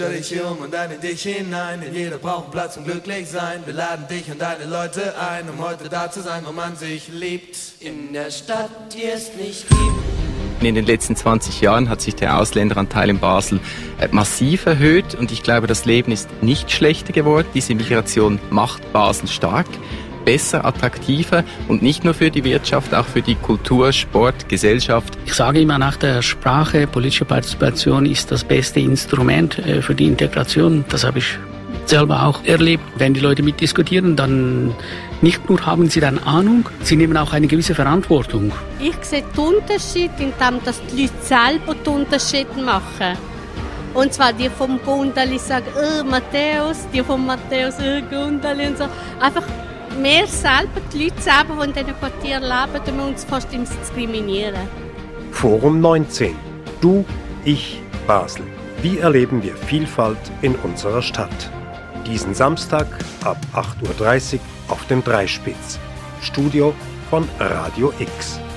Stell dich hier und dann in dich hinein, denn jeder braucht einen Platz zum glücklich sein. Wir laden dich und deine Leute ein, um heute da zu sein, wo man sich liebt. In der Stadt, die es nicht gibt. In den letzten 20 Jahren hat sich der Ausländeranteil in Basel massiv erhöht und ich glaube, das Leben ist nicht schlechter geworden. Diese Migration macht Basel stark, besser, attraktiver und nicht nur für die Wirtschaft, auch für die Kultur, Sport, Gesellschaft. Ich sage immer, nach der Sprache, politische Partizipation ist das beste Instrument für die Integration. Das habe ich selber auch erlebt. Wenn die Leute mitdiskutieren, dann nicht nur haben sie dann Ahnung, sie nehmen auch eine gewisse Verantwortung. Ich sehe den Unterschied, indem dass die Leute selber die Unterschiede machen. Und zwar die vom Gundeli sagen, Matthäus, die vom Matthäus, Gundeli und so. Einfach mehr selber, die Leute selber, die in diesen Quartieren leben, um uns fast diskriminieren. Forum 19. Du, ich, Basel. Wie erleben wir Vielfalt in unserer Stadt? Diesen Samstag ab 8.30 Uhr auf dem Dreispitz. Studio von Radio X.